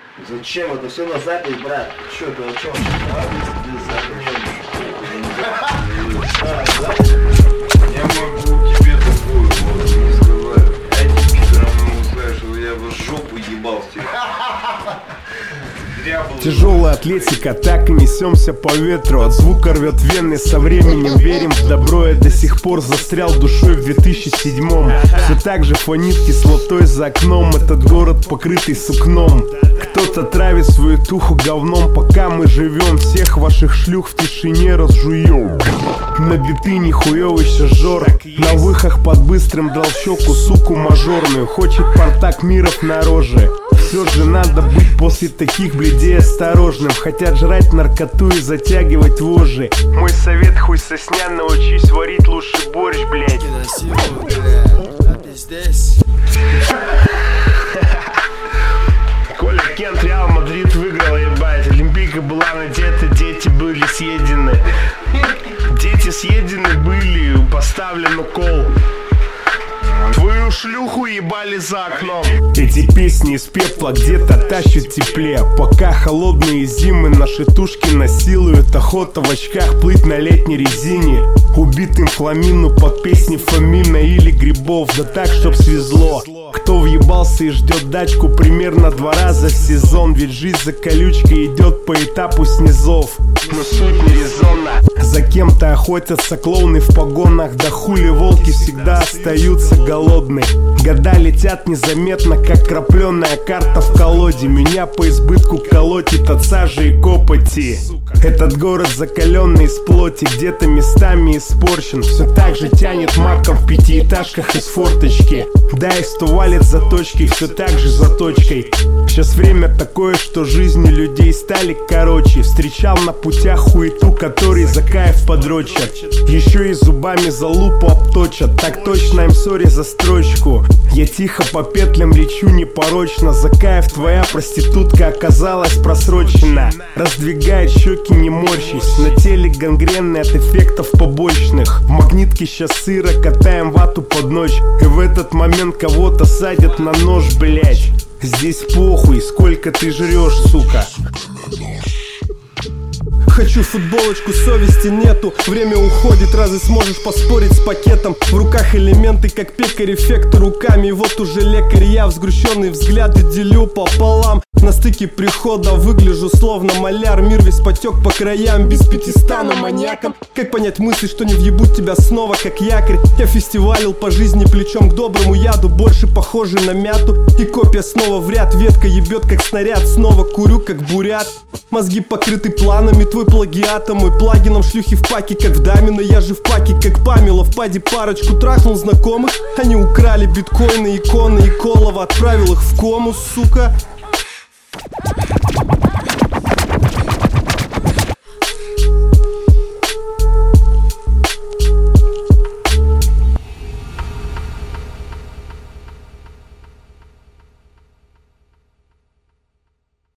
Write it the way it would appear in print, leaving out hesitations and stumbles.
Зачем? Это все на запись, брат. Что это, о чем? Я могу тебе такое вот не сказать. Этим вечером могу сказать, что я в жопу ебал всех. Тяжелая атлетика, так и несемся по ветру. От звука рвет вены, со временем верим в добро. Я до сих пор застрял душой в 2007-м. Все так же фонит кислотой за окном. Этот город покрытый сукном. Кто-то травит свою туху говном. Пока мы живем, всех ваших шлюх в тишине разжуем. На биты нихуёвый шажор. На выхах под быстрым дал щеку суку мажорную. Хочет Партак Миров на роже. Все же надо быть после таких бледей осторожным. Хотят жрать наркоту и затягивать вожжи. Мой совет: хуй сосня, научись варить лучше борщ, блядь. Коля Кент, Реал Мадрид выиграл, ебать. Олимпийка была надета, дети были съедены. Дети съедены были, поставлен укол. Твою шлюху ебали за окном. Эти песни из пепла где-то тащат тепле. Пока холодные зимы наши тушки насилуют. Охота в очках плыть на летней резине. Убитым фламину под песни Фомина или Грибов. Да так, чтоб свезло. Кто въебался и ждет дачку примерно 2 раза в сезон. Ведь жизнь за колючкой идет по этапу снизов. Но суть не резонна. За кем-то охотятся клоуны в погонах. Да хули волки всегда остаются голодны. Года летят незаметно, как крапленая карта в колоде. Меня по избытку колотит от сажи и копоти. Этот город закаленный из плоти, где-то местами испорчен. Все так же тянет маком в 5-этажках из форточки. Да, и что валит за точкой, все так же за точкой. Сейчас время такое, что жизни людей стали короче. Встречал на путях хуету, который за кайф подрочат. Еще и зубами за лупу обточат. Так точно, им сори за строчку. Я тихо по петлям лечу непорочно. За кайф твоя проститутка оказалась просрочена. Раздвигает щеки, не морщись. На теле гангренный от эффектов побочных. В магнитке сейчас сыро, катаем вату под ночь. И в этот момент кого-то садят на нож, блять. Здесь похуй, сколько ты жрешь, сука. Хочу футболочку, совести нету. Время уходит, разве сможешь поспорить с пакетом? В руках элементы, как пекарь, эффекты руками. И вот уже лекарь, я в сгрущенные взгляды делю пополам. На стыке прихода выгляжу словно маляр. Мир весь потек по краям, без 5 стану маньяком. Как понять мысли, что не въебут тебя снова, как якорь? Я фестивалил по жизни плечом к доброму яду. Больше похожий на мяту. И копия снова в ряд, ветка ебет как снаряд. Снова курю как бурят. Мозги покрыты планами, твой плагиатом. Мой плагином шлюхи в паке, как в даме. Но я же в паке, как Памела. В паде парочку трахнул знакомых. Они украли биткоины, иконы и Колова. Отправил их в кому, сука.